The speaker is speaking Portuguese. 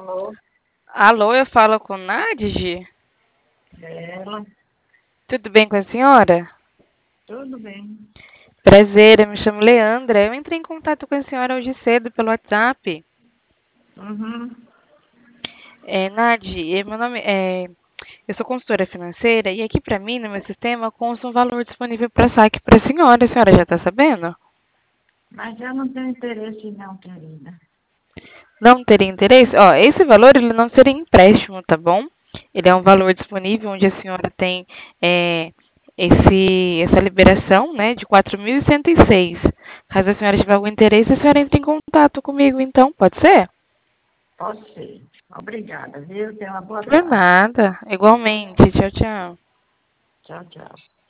Alô, Alô, eu falo com Nadji? ela, Tudo bem com a senhora? tudo bem? Prazer, eu me chamo Leandra. Eu entrei em contato com a senhora hoje cedo pelo WhatsApp. Uhum. Nadji, meu nome é. Eu sou consultora financeira e aqui para mim, no meu sistema, consta um valor disponível para saque para a senhora. A senhora já está sabendo? Mas eu não tenho interesse não, querida. Não teria interesse? Ó, esse valor ele não seria empréstimo, tá bom? Ele é um valor disponível onde a senhora tem é, essa liberação, né, de 4.106. Caso a senhora tiver algum interesse, a senhora entra em contato comigo, então, pode ser? Pode ser. Obrigada, viu? Tenha uma boa Por tarde. nada. Igualmente. Tchau, tchau. Tchau, tchau.